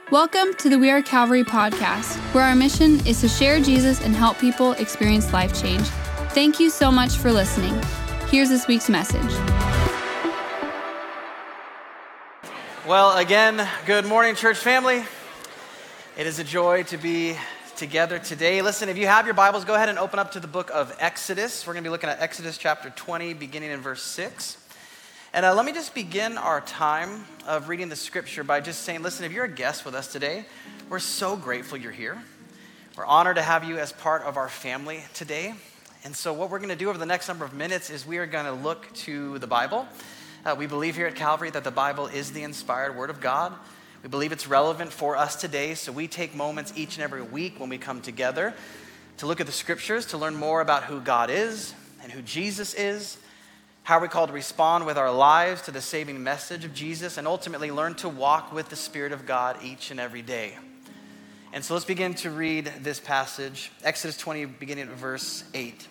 Welcome to the We Are Calvary podcast, where our mission is to share Jesus and help people experience life change. Thank you so much for listening. Here's this week's message. Well, again, good morning, church family. It is a joy to be together today. Listen, if you have your Bibles, go ahead and open up to the book of Exodus. We're going to be looking at Exodus chapter 20, beginning in verse 6. And let me just begin our time of reading the scripture by just saying, listen, if you're a guest with us today, we're so grateful you're here. We're honored to have you as part of our family today. And so what we're going to do over the next number of minutes is we are going to look to the Bible. We believe here at Calvary that the Bible is the inspired word of God. We believe it's relevant for us today, so we take moments each and every week when we come together to look at the scriptures, to learn more about who God is and who Jesus is, how are we called to respond with our lives to the saving message of Jesus, and ultimately learn to walk with the Spirit of God each and every day. And so let's begin to read this passage, Exodus 20, beginning at verse 8.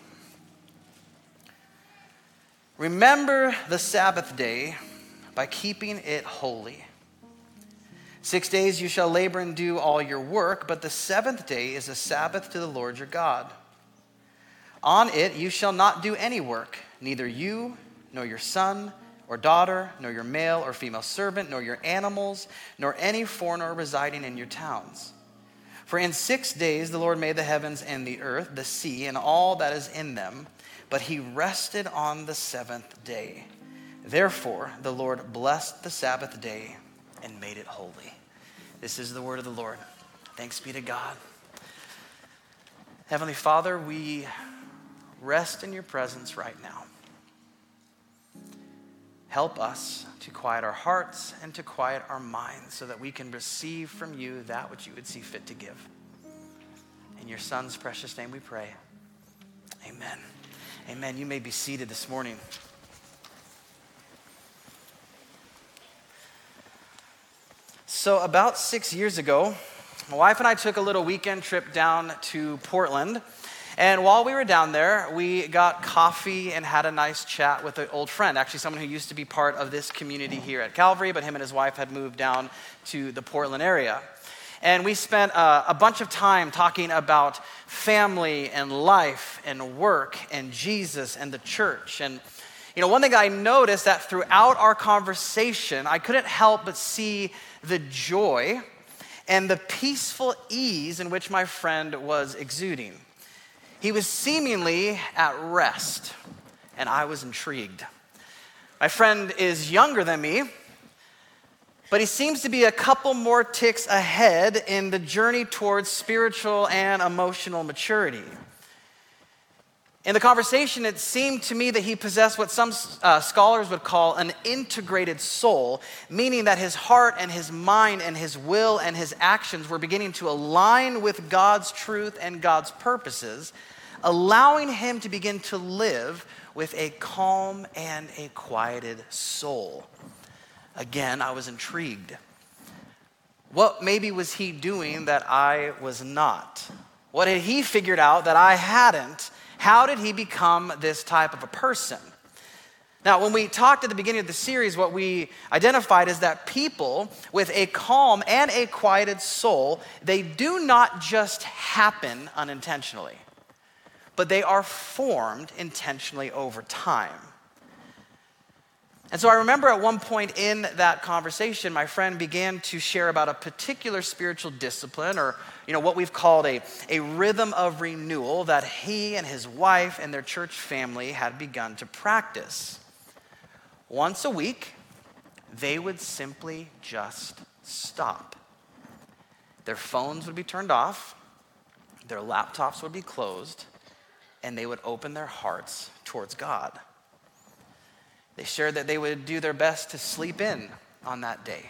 Remember the Sabbath day by keeping it holy. 6 days you shall labor and do all your work, but the seventh day is a Sabbath to the Lord your God. On it you shall not do any work, neither you, nor your son or daughter, nor your male or female servant, nor your animals, nor any foreigner residing in your towns. For in 6 days the Lord made the heavens and the earth, the sea, and all that is in them, but he rested on the seventh day. Therefore the Lord blessed the Sabbath day and made it holy. This is the word of the Lord. Thanks be to God. Heavenly Father, we rest in your presence right now. Help us to quiet our hearts and to quiet our minds so that we can receive from you that which you would see fit to give. In your Son's precious name we pray. Amen. Amen. You may be seated this morning. So about 6 years ago, my wife and I took a little weekend trip down to Portland. And while we were down there, we got coffee and had a nice chat with an old friend, actually someone who used to be part of this community here at Calvary, but him and his wife had moved down to the Portland area. And we spent a bunch of time talking about family and life and work and Jesus and the church. And one thing I noticed that throughout our conversation, I couldn't help but see the joy and the peaceful ease in which my friend was exuding. He was seemingly at rest, and I was intrigued. My friend is younger than me, but he seems to be a couple more ticks ahead in the journey towards spiritual and emotional maturity. In the conversation, it seemed to me that he possessed what some scholars would call an integrated soul, meaning that his heart and his mind and his will and his actions were beginning to align with God's truth and God's purposes, allowing him to begin to live with a calm and a quieted soul. Again, I was intrigued. What maybe was he doing that I was not? What had he figured out that I hadn't? How did he become this type of a person? Now, when we talked at the beginning of the series, what we identified is that people with a calm and a quieted soul, they do not just happen unintentionally, but they are formed intentionally over time. And so I remember at one point in that conversation, my friend began to share about a particular spiritual discipline, or what we've called a rhythm of renewal that he and his wife and their church family had begun to practice. Once a week, they would simply just stop. Their phones would be turned off, their laptops would be closed, and they would open their hearts towards God. They shared that they would do their best to sleep in on that day.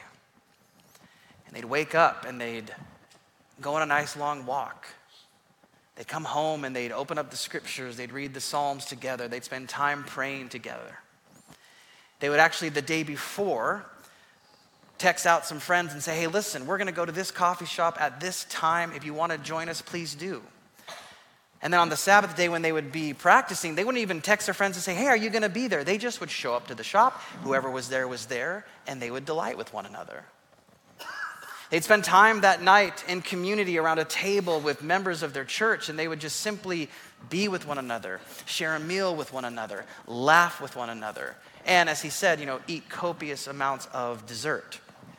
And they'd wake up and they'd go on a nice long walk. They'd come home and they'd open up the scriptures, they'd read the Psalms together, they'd spend time praying together. They would actually, the day before, text out some friends and say, hey, listen, we're gonna go to this coffee shop at this time. If you wanna join us, please do. And then on the Sabbath day when they would be practicing, they wouldn't even text their friends and say, hey, are you gonna be there? They just would show up to the shop. Whoever was there, and they would delight with one another. They'd spend time that night in community around a table with members of their church, and they would just simply be with one another, share a meal with one another, laugh with one another, and as he said, eat copious amounts of dessert.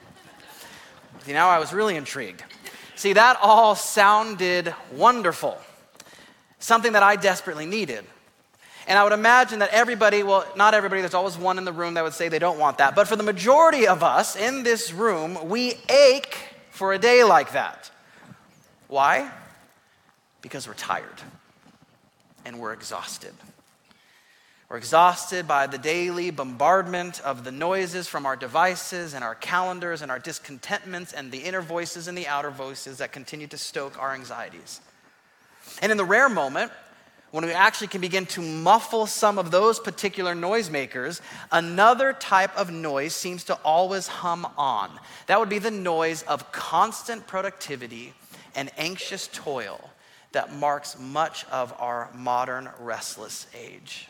See, now I was really intrigued. See, that all sounded wonderful, something that I desperately needed. And I would imagine that everybody, well, not everybody, there's always one in the room that would say they don't want that. But for the majority of us in this room, we ache for a day like that. Why? Because we're tired and we're exhausted. We're exhausted by the daily bombardment of the noises from our devices and our calendars and our discontentments and the inner voices and the outer voices that continue to stoke our anxieties. And in the rare moment, when we actually can begin to muffle some of those particular noisemakers, another type of noise seems to always hum on. That would be the noise of constant productivity and anxious toil that marks much of our modern restless age.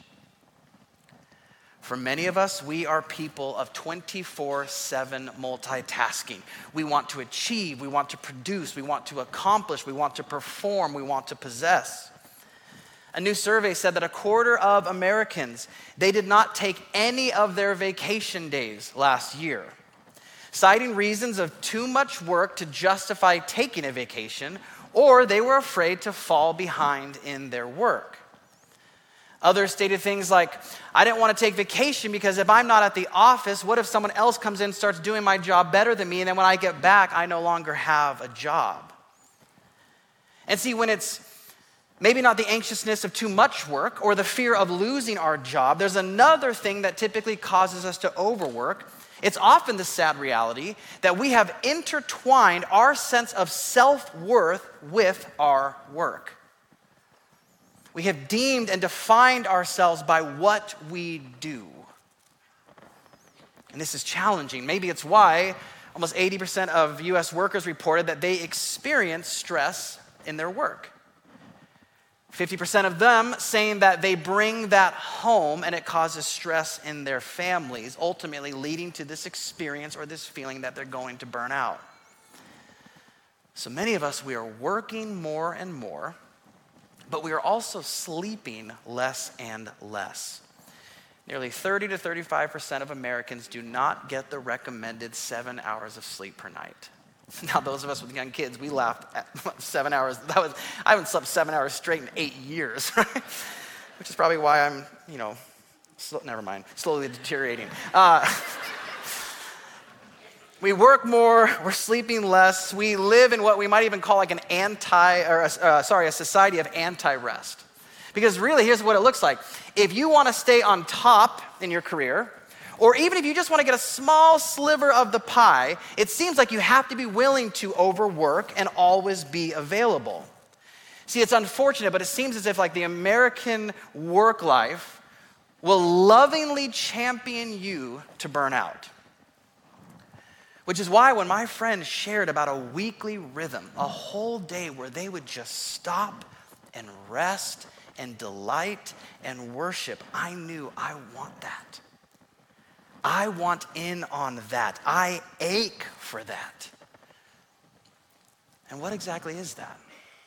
For many of us, we are people of 24/7 multitasking. We want to achieve, we want to produce, we want to accomplish, we want to perform, we want to possess. A new survey said that 1/4 of Americans, they did not take any of their vacation days last year, citing reasons of too much work to justify taking a vacation, or they were afraid to fall behind in their work. Others stated things like, I didn't want to take vacation because if I'm not at the office, what if someone else comes in and starts doing my job better than me, and then when I get back, I no longer have a job. And see, when it's maybe not the anxiousness of too much work or the fear of losing our job, there's another thing that typically causes us to overwork. It's often the sad reality that we have intertwined our sense of self-worth with our work. We have deemed and defined ourselves by what we do. And this is challenging. Maybe it's why almost 80% of US workers reported that they experience stress in their work. 50% of them saying that they bring that home and it causes stress in their families, ultimately leading to this experience or this feeling that they're going to burn out. So many of us, we are working more and more, but we are also sleeping less and less. Nearly 30 to 35% of Americans do not get the recommended 7 hours of sleep per night. Now, those of us with young kids, we laughed at 7 hours. I haven't slept 7 hours straight in 8 years, right? Which is probably why I'm, slowly deteriorating. We work more, we're sleeping less. We live in what we might even call like a society of anti-rest. Because really, here's what it looks like. If you want to stay on top in your career, or even if you just want to get a small sliver of the pie, it seems like you have to be willing to overwork and always be available. See, it's unfortunate, but it seems as if like the American work life will lovingly champion you to burn out. Which is why when my friends shared about a weekly rhythm, a whole day where they would just stop and rest and delight and worship, I knew I want that. I want in on that. I ache for that. And what exactly is that?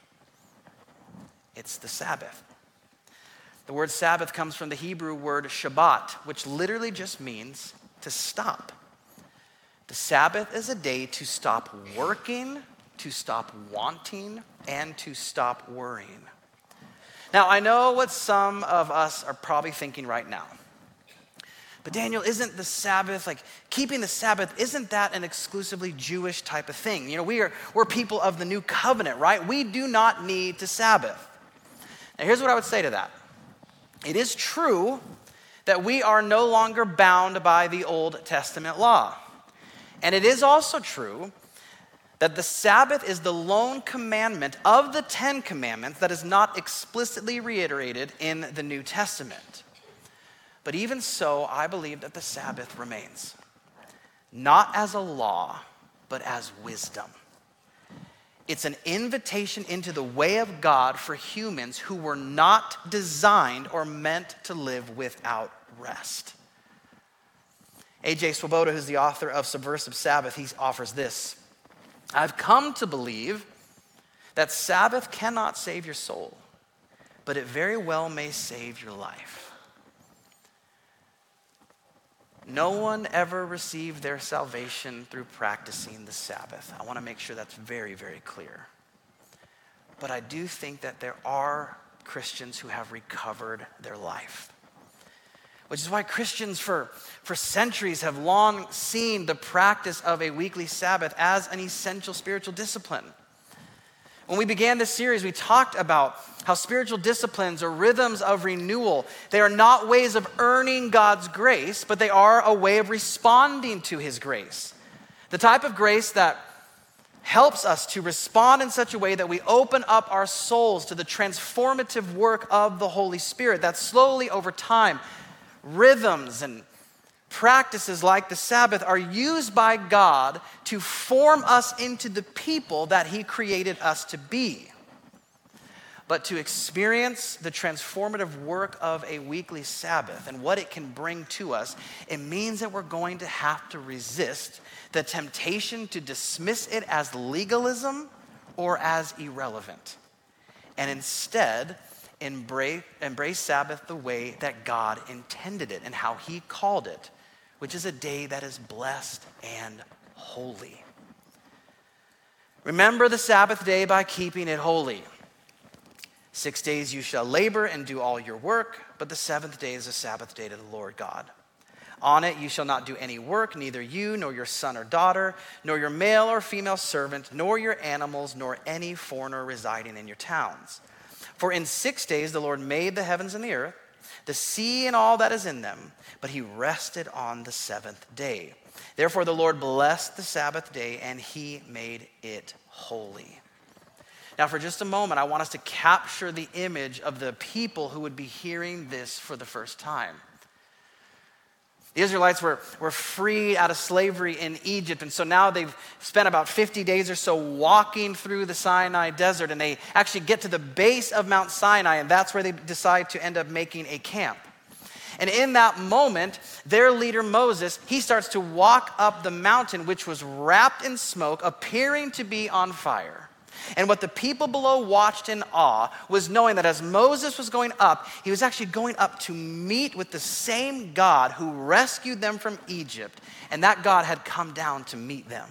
It's the Sabbath. The word Sabbath comes from the Hebrew word Shabbat, which literally just means to stop. The Sabbath is a day to stop working, to stop wanting, and to stop worrying. Now, I know what some of us are probably thinking right now. But Daniel, isn't the Sabbath, like keeping the Sabbath, isn't that an exclusively Jewish type of thing? We're people of the new covenant, right? We do not need to Sabbath. Now, here's what I would say to that. It is true that we are no longer bound by the Old Testament law. And it is also true that the Sabbath is the lone commandment of the 10 commandments that is not explicitly reiterated in the New Testament. But even so, I believe that the Sabbath remains, not as a law, but as wisdom. It's an invitation into the way of God for humans who were not designed or meant to live without rest. A.J. Swoboda, who's the author of Subversive Sabbath, he offers this. I've come to believe that Sabbath cannot save your soul, but it very well may save your life. No one ever received their salvation through practicing the Sabbath. I want to make sure that's very, very clear. But I do think that there are Christians who have recovered their life. Which is why Christians for centuries have long seen the practice of a weekly Sabbath as an essential spiritual discipline. When we began this series, we talked about how spiritual disciplines or rhythms of renewal, they are not ways of earning God's grace, but they are a way of responding to his grace. The type of grace that helps us to respond in such a way that we open up our souls to the transformative work of the Holy Spirit, that slowly over time, rhythms and practices like the Sabbath are used by God to form us into the people that he created us to be. But to experience the transformative work of a weekly Sabbath and what it can bring to us, it means that we're going to have to resist the temptation to dismiss it as legalism or as irrelevant, and instead embrace Sabbath the way that God intended it and how he called it, which is a day that is blessed and holy. Remember the Sabbath day by keeping it holy. 6 days you shall labor and do all your work, but the seventh day is a Sabbath day to the Lord God. On it you shall not do any work, neither you, nor your son or daughter, nor your male or female servant, nor your animals, nor any foreigner residing in your towns. For in 6 days the Lord made the heavens and the earth, the sea and all that is in them, but he rested on the seventh day. Therefore the Lord blessed the Sabbath day, and he made it holy. Now for just a moment, I want us to capture the image of the people who would be hearing this for the first time. The Israelites were freed out of slavery in Egypt, and so now they've spent about 50 days or so walking through the Sinai desert, and they actually get to the base of Mount Sinai, and that's where they decide to end up making a camp. And in that moment, their leader Moses, he starts to walk up the mountain, which was wrapped in smoke, appearing to be on fire. And what the people below watched in awe was knowing that as Moses was going up, he was actually going up to meet with the same God who rescued them from Egypt, and that God had come down to meet them.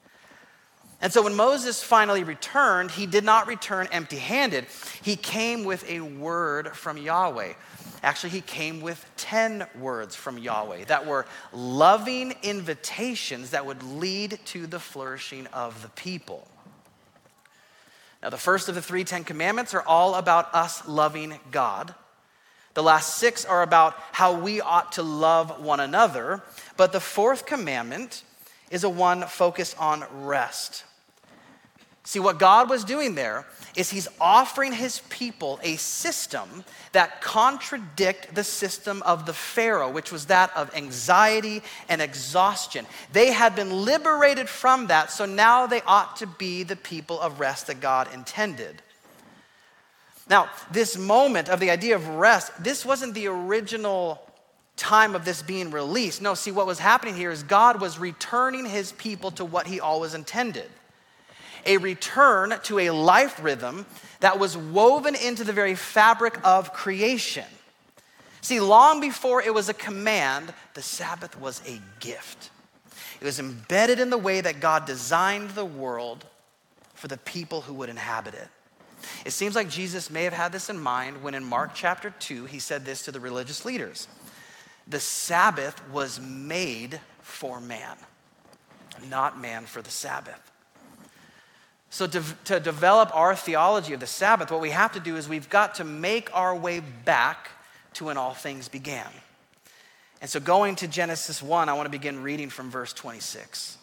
And so when Moses finally returned, he did not return empty-handed. He came with a word from Yahweh. Actually, he came with 10 words from Yahweh that were loving invitations that would lead to the flourishing of the people. Now, the first of the 3 Ten Commandments are all about us loving God. The last 6 are about how we ought to love one another. But the 4th commandment is a one focused on rest. See, what God was doing there is he's offering his people a system that contradict the system of the Pharaoh, which was that of anxiety and exhaustion. They had been liberated from that, so now they ought to be the people of rest that God intended. Now, this moment of the idea of rest, this wasn't the original time of this being released. No, see, what was happening here is God was returning his people to what he always intended. A return to a life rhythm that was woven into the very fabric of creation. See, long before it was a command, the Sabbath was a gift. It was embedded in the way that God designed the world for the people who would inhabit it. It seems like Jesus may have had this in mind when in Mark chapter 2, he said this to the religious leaders. The Sabbath was made for man, not man for the Sabbath. So to develop our theology of the Sabbath, what we have to do is we've got to make our way back to when all things began. And so going to Genesis 1, I want to begin reading from verse 26.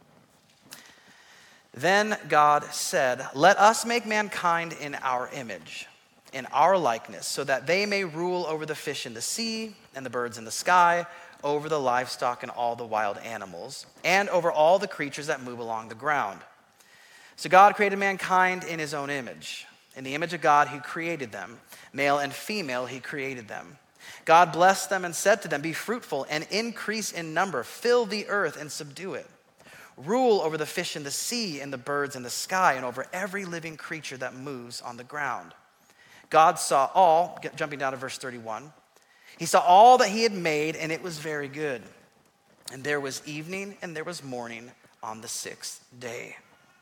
Then God said, "Let us make mankind in our image, in our likeness, so that they may rule over the fish in the sea and the birds in the sky, over the livestock and all the wild animals, and over all the creatures that move along the ground." So God created mankind in his own image. In the image of God, he created them. Male and female, he created them. God blessed them and said to them, "Be fruitful and increase in number. Fill the earth and subdue it. Rule over the fish in the sea and the birds in the sky and over every living creature that moves on the ground. God saw all," jumping down to verse 31, "he saw all that he had made, and it was very good. And there was evening and there was morning on the sixth day."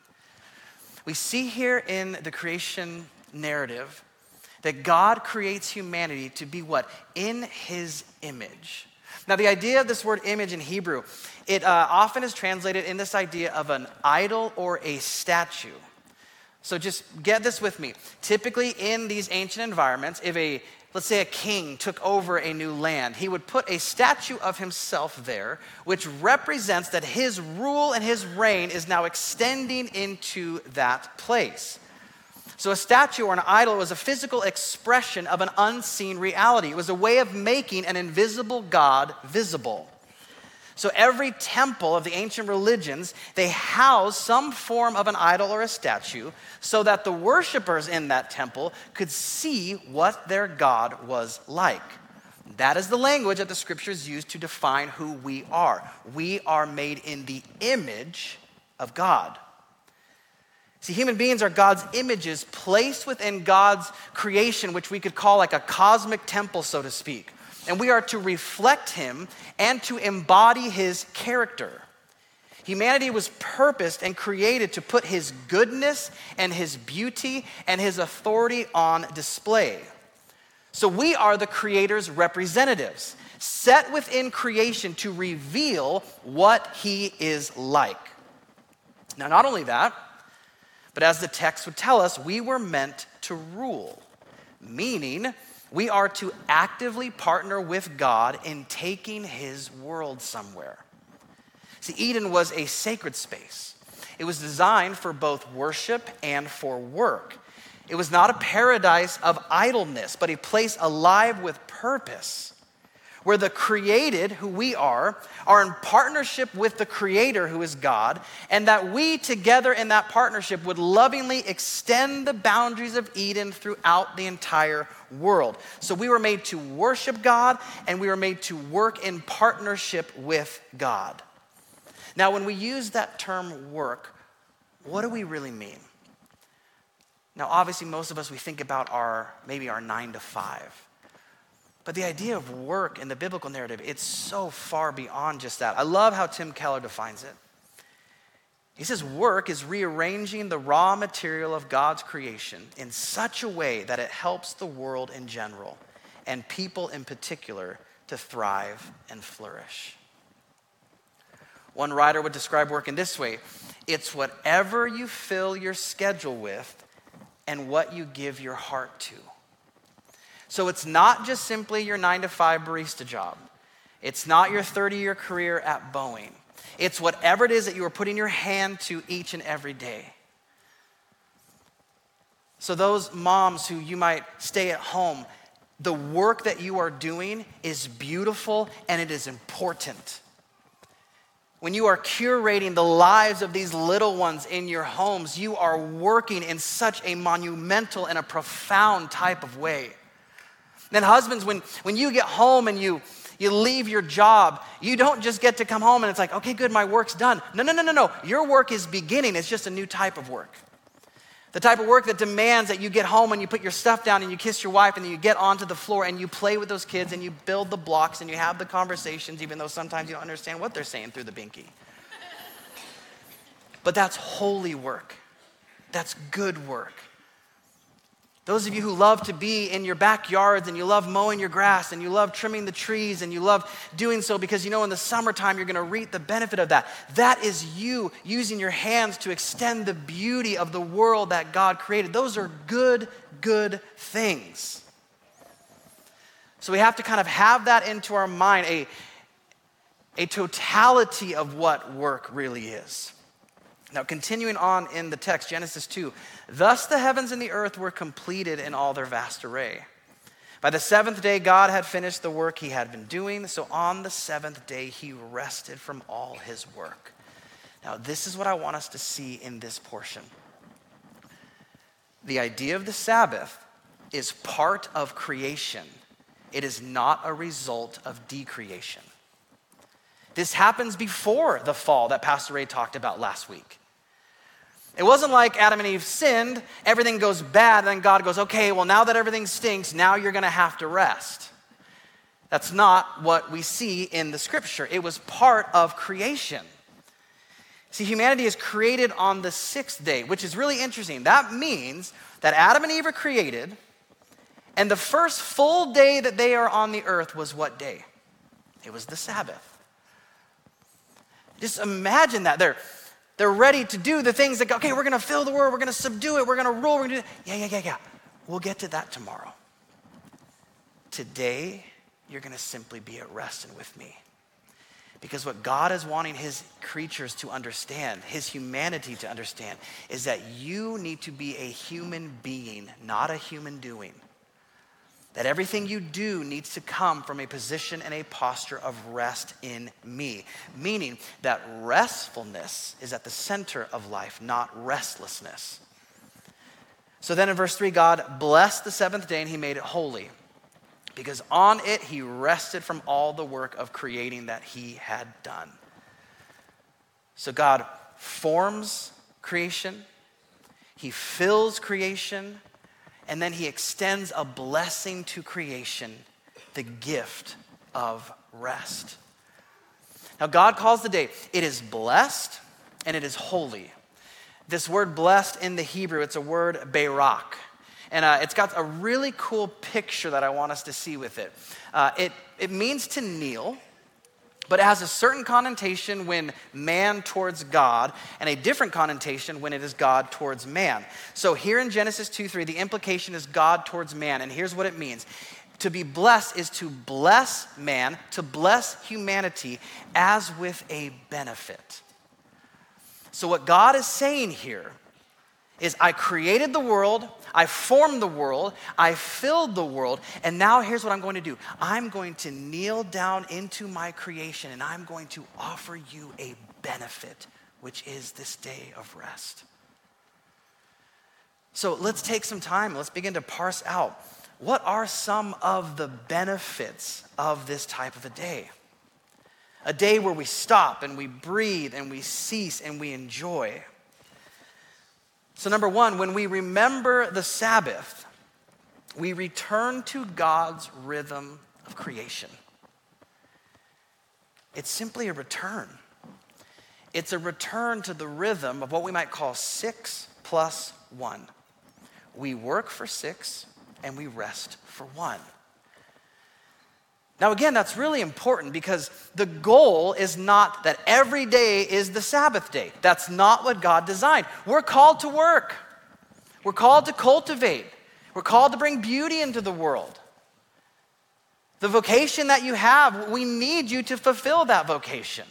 We see here in the creation narrative that God creates humanity to be what? In his image. Now, the idea of this word image in Hebrew, it often is translated in this idea of an idol or a statue. So just get this with me. Typically in these ancient environments, if let's say a king took over a new land, he would put a statue of himself there, which represents that his rule and his reign is now extending into that place. So a statue or an idol was a physical expression of an unseen reality. It was a way of making an invisible God visible. So every temple of the ancient religions, they housed some form of an idol or a statue so that the worshipers in that temple could see what their God was like. That is the language that the scriptures use to define who we are. We are made in the image of God. See, human beings are God's images placed within God's creation, which we could call like a cosmic temple, so to speak. And we are to reflect him and to embody his character. Humanity was purposed and created to put his goodness and his beauty and his authority on display. So we are the Creator's representatives, set within creation to reveal what he is like. Now, not only that, but as the text would tell us, we were meant to rule, meaning we are to actively partner with God in taking his world somewhere. See, Eden was a sacred space. It was designed for both worship and for work. It was not a paradise of idleness, but a place alive with purpose, where the created, who we are in partnership with the Creator, who is God, and that we together in that partnership would lovingly extend the boundaries of Eden throughout the entire world. So we were made to worship God, and we were made to work in partnership with God. Now, when we use that term work, what do we really mean? Now, obviously, most of us, we think about maybe our 9 to 5. But the idea of work in the biblical narrative, it's so far beyond just that. I love how Tim Keller defines it. He says work is rearranging the raw material of God's creation in such a way that it helps the world in general and people in particular to thrive and flourish. One writer would describe work in this way: it's whatever you fill your schedule with and what you give your heart to. So it's not just simply your 9 to 5 barista job. It's not your 30-year career at Boeing. It's whatever it is that you are putting your hand to each and every day. So those moms who you might stay at home, the work that you are doing is beautiful and it is important. When you are curating the lives of these little ones in your homes, you are working in such a monumental and a profound type of way. Then husbands, when you get home and you leave your job, you don't just get to come home and it's like, okay, good, my work's done. No. Your work is beginning. It's just a new type of work. The type of work that demands that you get home and you put your stuff down and you kiss your wife and then you get onto the floor and you play with those kids and you build the blocks and you have the conversations, even though sometimes you don't understand what they're saying through the binky. But that's holy work. That's good work. Those of you who love to be in your backyards and you love mowing your grass and you love trimming the trees and you love doing so because you know in the summertime you're going to reap the benefit of that. That is you using your hands to extend the beauty of the world that God created. Those are good things. So we have to kind of have that into our mind, a totality of what work really is. Now, continuing on in the text, Genesis 2, thus the heavens and the earth were completed in all their vast array. By the seventh day, God had finished the work he had been doing, so on the seventh day, he rested from all his work. Now, this is what I want us to see in this portion. The idea of the Sabbath is part of creation. It is not a result of decreation. This happens before the fall that Pastor Ray talked about last week. It wasn't like Adam and Eve sinned, everything goes bad, and then God goes, okay, well, now that everything stinks, now you're gonna have to rest. That's not what we see in the scripture. It was part of creation. See, humanity is created on the sixth day, which is really interesting. That means that Adam and Eve are created, and the first full day that they are on the earth was what day? It was the Sabbath. Just imagine that. They're ready to do the things that, okay, we're going to fill the world, we're going to subdue it, we're going to rule, we're going to do it. Yeah. We'll get to that tomorrow. Today, you're going to simply be at rest and with me. Because what God is wanting his creatures to understand, his humanity to understand, is that you need to be a human being, not a human doing. That everything you do needs to come from a position and a posture of rest in me. Meaning that restfulness is at the center of life, not restlessness. So then in verse 3, God blessed the seventh day and he made it holy. Because on it he rested from all the work of creating that he had done. So God forms creation, he fills creation, and then he extends a blessing to creation, the gift of rest. Now God calls the day, it is blessed and it is holy. This word blessed in the Hebrew, it's a word berak. And it's got a really cool picture that I want us to see with it. It means to kneel, but it has a certain connotation when man towards God and a different connotation when it is God towards man. So here in Genesis 2:3, the implication is God towards man. And here's what it means. To be blessed is to bless man, to bless humanity as with a benefit. So what God is saying here is I created the world, I formed the world, I filled the world, and now here's what I'm going to do. I'm going to kneel down into my creation and I'm going to offer you a benefit, which is this day of rest. So let's take some time, let's begin to parse out what are some of the benefits of this type of a day? A day where we stop and we breathe and we cease and we enjoy. So number one, when we remember the Sabbath, we return to God's rhythm of creation. It's simply a return. It's a return to the rhythm of what we might call 6 + 1. We work for 6 and we rest for 1. Now again, that's really important because the goal is not that every day is the Sabbath day. That's not what God designed. We're called to work. We're called to cultivate. We're called to bring beauty into the world. The vocation that you have, we need you to fulfill that vocation.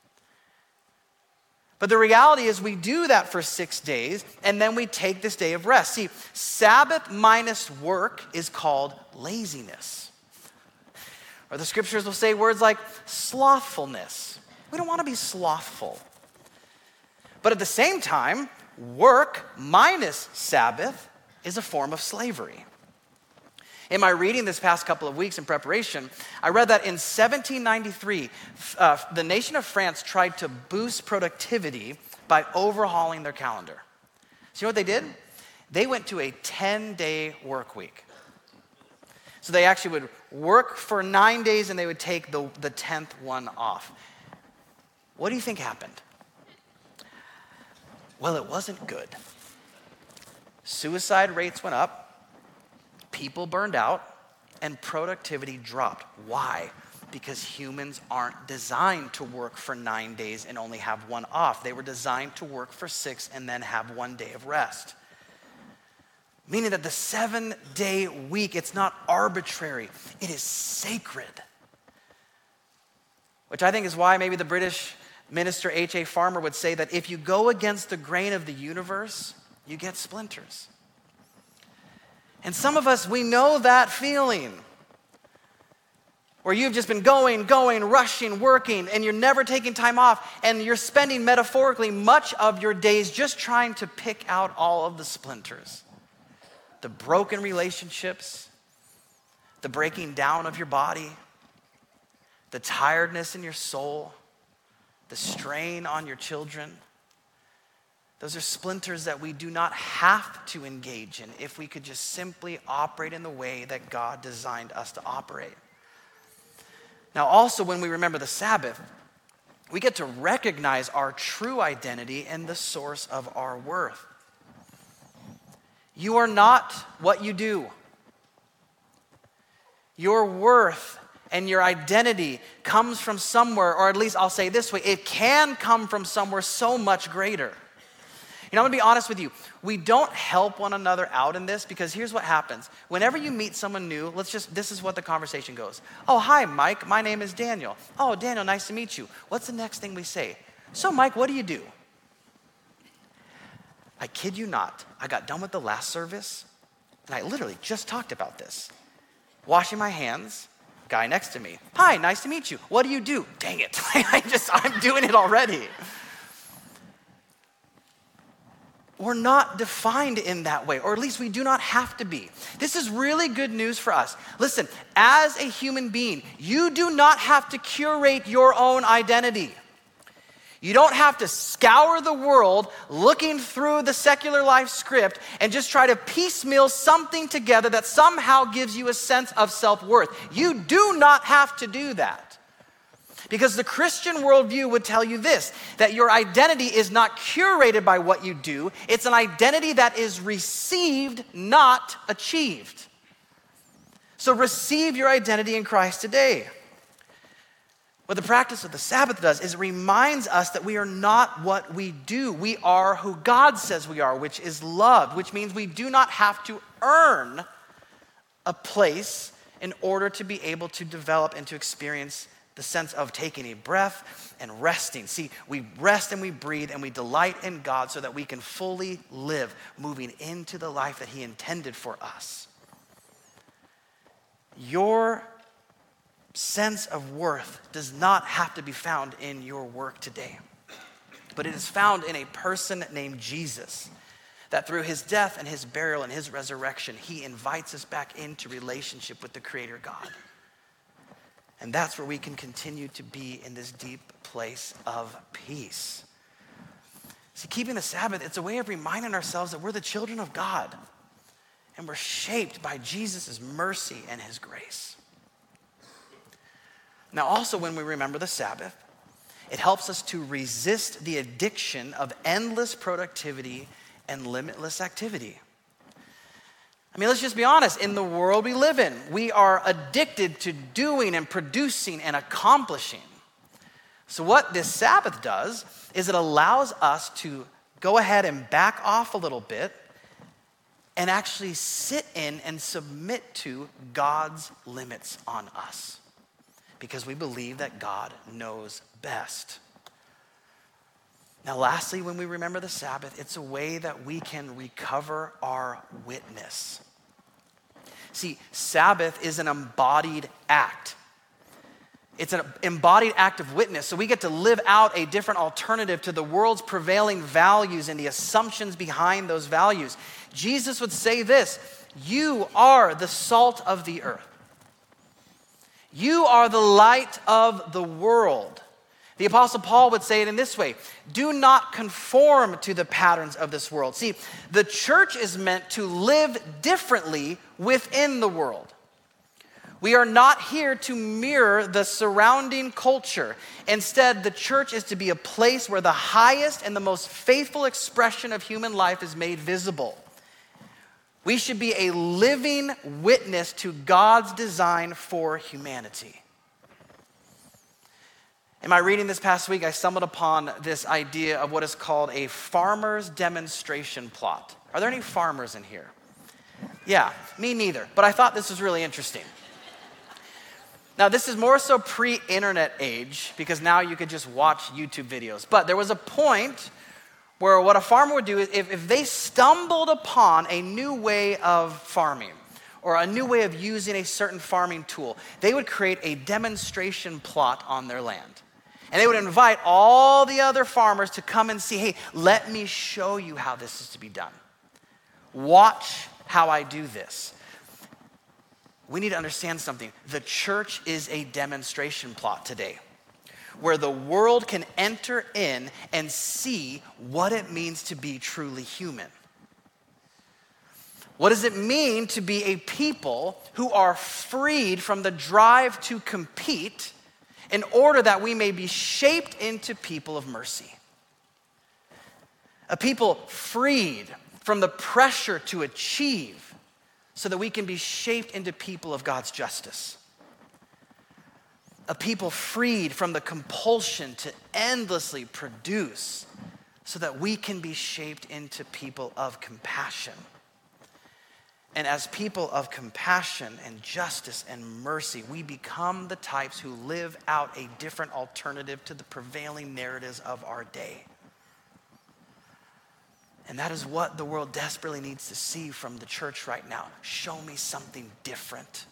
But the reality is we do that for 6 days and then we take this day of rest. See, Sabbath minus work is called laziness. Or the scriptures will say words like slothfulness. We don't want to be slothful. But at the same time, work minus Sabbath is a form of slavery. In my reading this past couple of weeks in preparation, I read that in 1793, the nation of France tried to boost productivity by overhauling their calendar. So you know what they did? They went to a 10-day work week. So they actually would work for 9 days and they would take the 10th one off. What do you think happened? Well, it wasn't good. Suicide rates went up, people burned out, and productivity dropped. Why? Because humans aren't designed to work for 9 days and only have one off. They were designed to work for 6 and then have 1 day of rest. Meaning that the 7-day week, it's not arbitrary, it is sacred. Which I think is why maybe the British minister H.A. Farmer would say that if you go against the grain of the universe, you get splinters. And some of us, we know that feeling. Where you've just been going, rushing, working, and you're never taking time off, and you're spending metaphorically much of your days just trying to pick out all of the splinters. The broken relationships, the breaking down of your body, the tiredness in your soul, the strain on your children. Those are splinters that we do not have to engage in if we could just simply operate in the way that God designed us to operate. Now, also, when we remember the Sabbath, we get to recognize our true identity and the source of our worth. You are not what you do. Your worth and your identity comes from somewhere, or at least I'll say this way, it can come from somewhere so much greater. You know, I'm gonna be honest with you. We don't help one another out in this because here's what happens. Whenever you meet someone new, this is what the conversation goes. Oh, hi, Mike. My name is Daniel. Oh, Daniel, nice to meet you. What's the next thing we say? So, Mike, what do you do? I kid you not. I got done with the last service and I literally just talked about this. Washing my hands, guy next to me. Hi, nice to meet you. What do you do? Dang it. I'm doing it already. We're not defined in that way, or at least we do not have to be. This is really good news for us. Listen, as a human being, you do not have to curate your own identity. You don't have to scour the world looking through the secular life script and just try to piecemeal something together that somehow gives you a sense of self-worth. You do not have to do that. Because the Christian worldview would tell you this, that your identity is not curated by what you do. It's an identity that is received, not achieved. So receive your identity in Christ today. What the practice of the Sabbath does is it reminds us that we are not what we do. We are who God says we are, which is loved, which means we do not have to earn a place in order to be able to develop and to experience the sense of taking a breath and resting. See, we rest and we breathe and we delight in God so that we can fully live, moving into the life that He intended for us. Your sense of worth does not have to be found in your work today, but it is found in a person named Jesus, that through His death and His burial and His resurrection, He invites us back into relationship with the Creator God. And that's where we can continue to be in this deep place of peace. See, keeping the Sabbath, it's a way of reminding ourselves that we're the children of God and we're shaped by Jesus' mercy and His grace. Now, also when we remember the Sabbath, it helps us to resist the addiction of endless productivity and limitless activity. I mean, let's just be honest. In the world we live in, we are addicted to doing and producing and accomplishing. So what this Sabbath does is it allows us to go ahead and back off a little bit and actually sit in and submit to God's limits on us, because we believe that God knows best. Now, lastly, when we remember the Sabbath, it's a way that we can recover our witness. See, Sabbath is an embodied act. It's an embodied act of witness. So we get to live out a different alternative to the world's prevailing values and the assumptions behind those values. Jesus would say this: you are the salt of the earth. You are the light of the world. The Apostle Paul would say it in this way: do not conform to the patterns of this world. See, the church is meant to live differently within the world. We are not here to mirror the surrounding culture. Instead, the church is to be a place where the highest and the most faithful expression of human life is made visible. We should be a living witness to God's design for humanity. In my reading this past week, I stumbled upon this idea of what is called a farmer's demonstration plot. Are there any farmers in here? Yeah, me neither, but I thought this was really interesting. Now, this is more so pre-internet age, because now you could just watch YouTube videos. But there was a point where what a farmer would do is if they stumbled upon a new way of farming or a new way of using a certain farming tool, they would create a demonstration plot on their land. And they would invite all the other farmers to come and see, hey, let me show you how this is to be done. Watch how I do this. We need to understand something. The church is a demonstration plot today. where the world can enter in and see what it means to be truly human. What does it mean to be a people who are freed from the drive to compete in order that we may be shaped into people of mercy? A people freed from the pressure to achieve so that we can be shaped into people of God's justice. A people freed from the compulsion to endlessly produce so that we can be shaped into people of compassion. And as people of compassion and justice and mercy, we become the types who live out a different alternative to the prevailing narratives of our day. And that is what the world desperately needs to see from the church right now. Show me something different.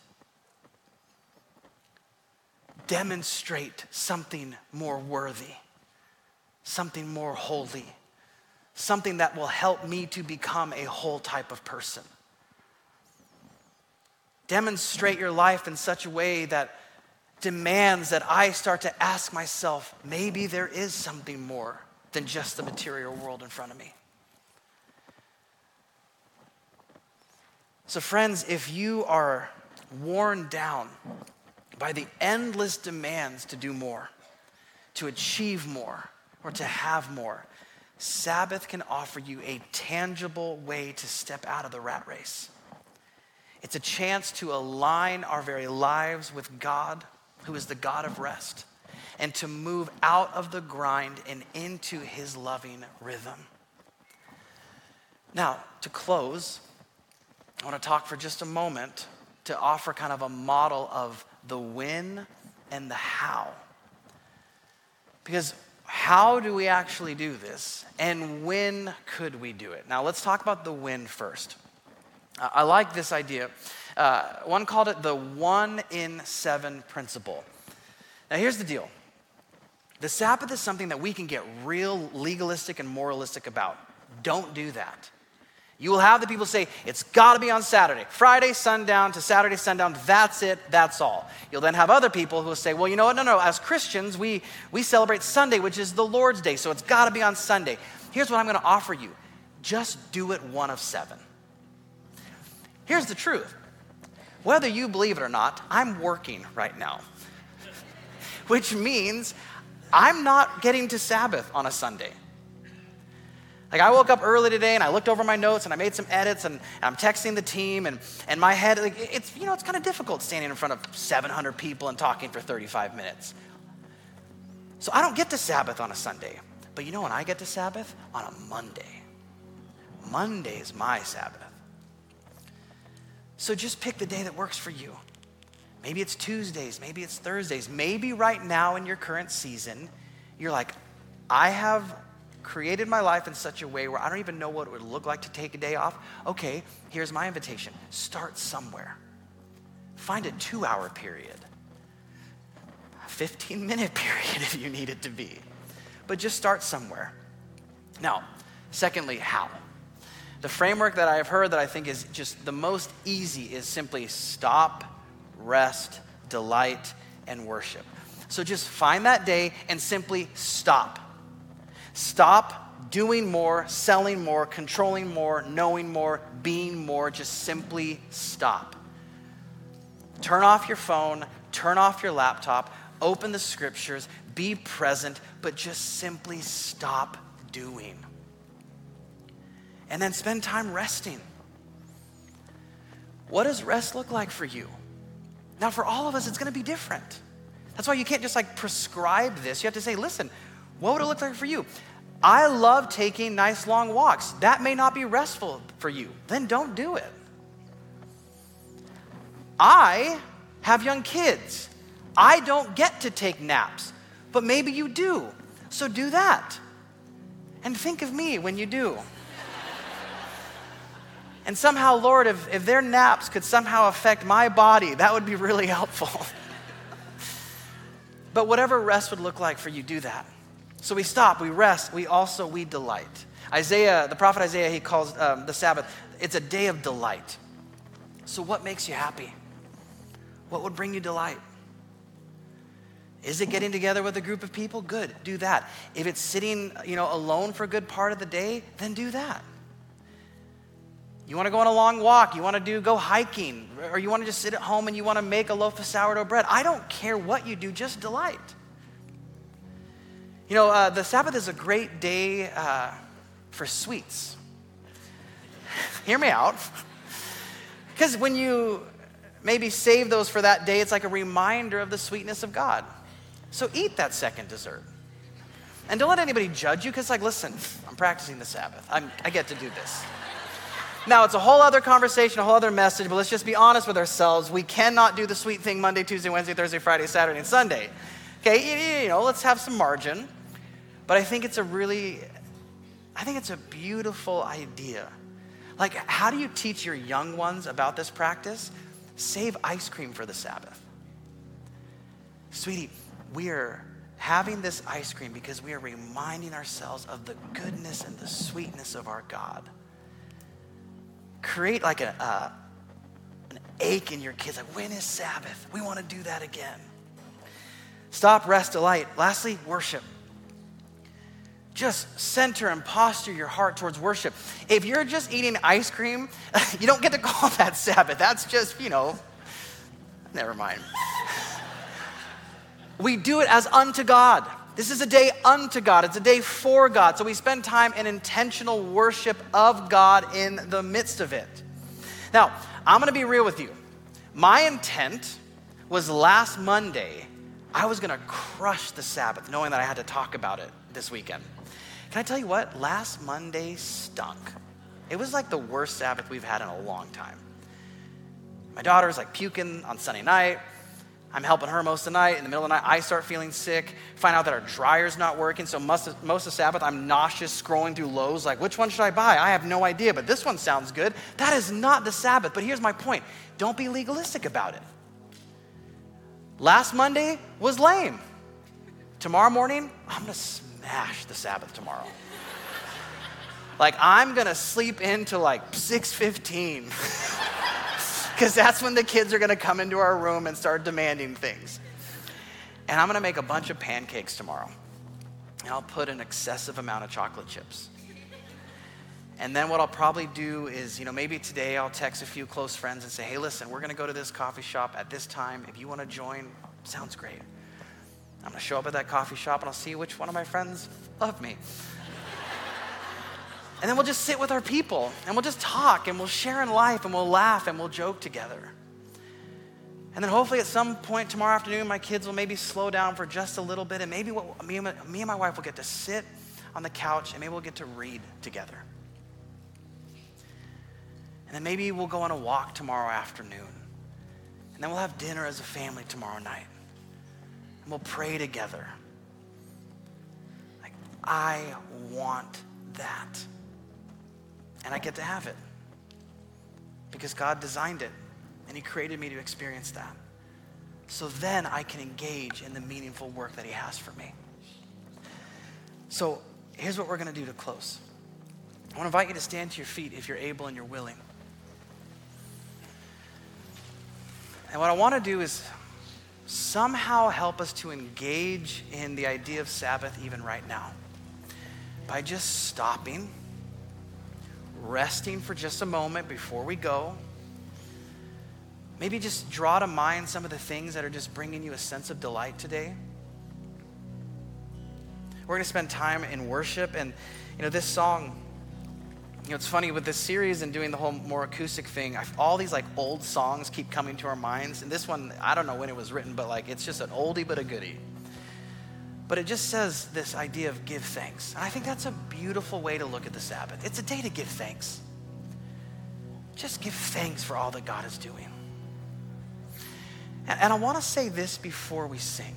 Demonstrate something more worthy, something more holy, something that will help me to become a whole type of person. Demonstrate your life in such a way that demands that I start to ask myself, maybe there is something more than just the material world in front of me. So friends, if you are worn down by the endless demands to do more, to achieve more, or to have more, Sabbath can offer you a tangible way to step out of the rat race. It's a chance to align our very lives with God, who is the God of rest, and to move out of the grind and into his loving rhythm. Now, to close, I want to talk for just a moment to offer kind of a model of the when and the how. Because how do we actually do this, and when could we do it? Now, let's talk about the when first. I like this idea. One called it the 1 in 7 principle. Now, here's the deal. The Sabbath is something that we can get real legalistic and moralistic about. Don't do that. You will have the people say, it's got to be on Saturday. Friday sundown to Saturday sundown, that's it, that's all. You'll then have other people who will say, well, you know what? No. As Christians, we celebrate Sunday, which is the Lord's Day, so it's got to be on Sunday. Here's what I'm going to offer you. Just do it 1 of 7. Here's the truth. Whether you believe it or not, I'm working right now, which means I'm not getting to Sabbath on a Sunday. Like, I woke up early today and I looked over my notes and I made some edits and I'm texting the team and my head, like, it's kind of difficult standing in front of 700 people and talking for 35 minutes. So I don't get to Sabbath on a Sunday. But you know when I get to Sabbath? On a Monday. Monday is my Sabbath. So just pick the day that works for you. Maybe it's Tuesdays, maybe it's Thursdays. Maybe right now in your current season, you're like, I have created my life in such a way where I don't even know what it would look like to take a day off. Okay, here's my invitation. Start somewhere. Find a 2-hour period. A 15-minute period if you need it to be. But just start somewhere. Now, secondly, how? The framework that I have heard that I think is just the most easy is simply stop, rest, delight, and worship. So just find that day and simply stop. Stop doing more, selling more, controlling more, knowing more, being more. Just simply stop. Turn off your phone, turn off your laptop, open the scriptures, be present, but just simply stop doing. And then spend time resting. What does rest look like for you? Now, for all of us, it's going to be different. That's why you can't just prescribe this. You have to say, listen, what would it look like for you? I love taking nice long walks. That may not be restful for you. Then don't do it. I have young kids. I don't get to take naps, but maybe you do. So do that. And think of me when you do. And somehow, Lord, if their naps could somehow affect my body, that would be really helpful. But whatever rest would look like for you, do that. So we stop, we rest, we delight. Isaiah, the prophet Isaiah, he calls the Sabbath, it's a day of delight. So what makes you happy? What would bring you delight? Is it getting together with a group of people? Good, do that. If it's sitting, alone for a good part of the day, then do that. You want to go on a long walk, you want to go hiking, or you want to just sit at home and you want to make a loaf of sourdough bread. I don't care what you do, just delight. The Sabbath is a great day for sweets. Hear me out. Because when you maybe save those for that day, it's like a reminder of the sweetness of God. So eat that second dessert. And don't let anybody judge you, because listen, I'm practicing the Sabbath. I get to do this. Now, it's a whole other conversation, a whole other message, but let's just be honest with ourselves. We cannot do the sweet thing Monday, Tuesday, Wednesday, Thursday, Friday, Saturday, and Sunday. Okay, let's have some margin. But I think it's a beautiful idea. How do you teach your young ones about this practice? Save ice cream for the Sabbath. Sweetie, we are having this ice cream because we are reminding ourselves of the goodness and the sweetness of our God. Create an ache in your kids. When is Sabbath? We want to do that again. Stop, rest, delight. Lastly, worship. Just center and posture your heart towards worship. If you're just eating ice cream, you don't get to call that Sabbath. That's just, never mind. We do it as unto God. This is a day unto God. It's a day for God. So we spend time in intentional worship of God in the midst of it. Now, I'm going to be real with you. My intent was last Monday, I was going to crush the Sabbath, knowing that I had to talk about it this weekend. Can I tell you what? Last Monday stunk. It was like the worst Sabbath we've had in a long time. My daughter's puking on Sunday night. I'm helping her most of the night. In the middle of the night, I start feeling sick. Find out that our dryer's not working. So most of Sabbath, I'm nauseous, scrolling through Lowe's. Which one should I buy? I have no idea, but this one sounds good. That is not the Sabbath. But here's my point. Don't be legalistic about it. Last Monday was lame. Tomorrow morning, I'm going to smash the Sabbath tomorrow. I'm going to sleep into 6:15. Because that's when the kids are going to come into our room and start demanding things. And I'm going to make a bunch of pancakes tomorrow. And I'll put an excessive amount of chocolate chips. And then what I'll probably do is, maybe today I'll text a few close friends and say, hey, listen, we're going to go to this coffee shop at this time. If you want to join, sounds great. I'm going to show up at that coffee shop and I'll see which one of my friends love me. And then we'll just sit with our people and we'll just talk and we'll share in life and we'll laugh and we'll joke together. And then hopefully at some point tomorrow afternoon, my kids will maybe slow down for just a little bit, and maybe me and my wife will get to sit on the couch and maybe we'll get to read together. And then maybe we'll go on a walk tomorrow afternoon. And then we'll have dinner as a family tomorrow night. And we'll pray together. I want that. And I get to have it because God designed it and he created me to experience that. So then I can engage in the meaningful work that he has for me. So here's what we're going to do to close. I want to invite you to stand to your feet if you're able and you're willing. And what I want to do is somehow help us to engage in the idea of Sabbath even right now by just stopping, resting for just a moment before we go. Maybe just draw to mind some of the things that are just bringing you a sense of delight today. We're going to spend time in worship, and this song, it's funny with this series and doing the whole more acoustic thing, all these old songs keep coming to our minds, and this one, I don't know when it was written, but it's just an oldie but a goodie. But it just says this idea of give thanks. And I think that's a beautiful way to look at the Sabbath. It's a day to give thanks. Just give thanks for all that God is doing. And I want to say this before we sing.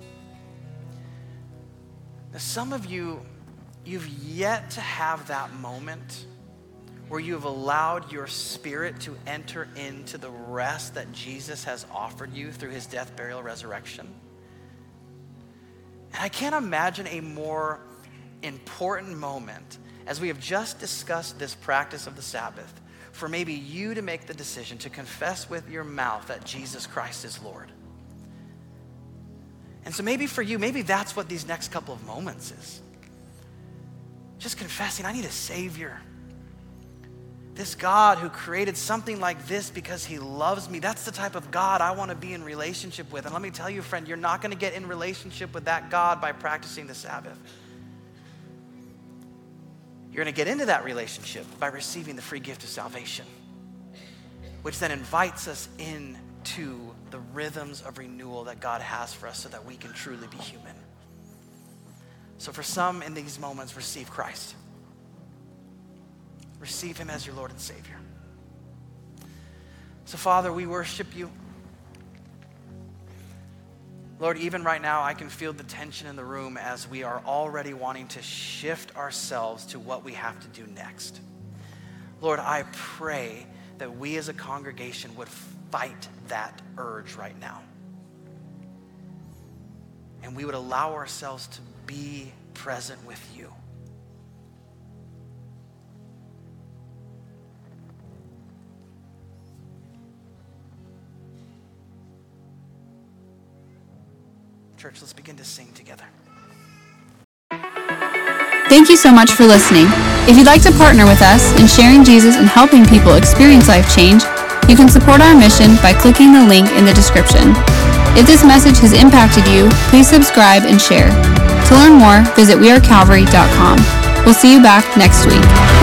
Now, some of you, you've yet to have that moment where you've allowed your spirit to enter into the rest that Jesus has offered you through his death, burial, resurrection. And I can't imagine a more important moment, as we have just discussed this practice of the Sabbath, for maybe you to make the decision to confess with your mouth that Jesus Christ is Lord. And so maybe for you, maybe that's what these next couple of moments is. Just confessing, I need a Savior. This God who created something like this because he loves me, that's the type of God I want to be in relationship with. And let me tell you, friend, you're not going to get in relationship with that God by practicing the Sabbath. You're going to get into that relationship by receiving the free gift of salvation, which then invites us into the rhythms of renewal that God has for us so that we can truly be human. So for some in these moments, receive Christ. Receive him as your Lord and Savior. So Father, we worship you. Lord, even right now, I can feel the tension in the room as we are already wanting to shift ourselves to what we have to do next. Lord, I pray that we as a congregation would fight that urge right now. And we would allow ourselves to be present with you. Church, let's begin to sing together. Thank you so much for listening. If you'd like to partner with us in sharing Jesus and helping people experience life change, you can support our mission by clicking the link in the description. If this message has impacted you, please subscribe and share. To learn more, visit wearecalvary.com. We'll see you back next week.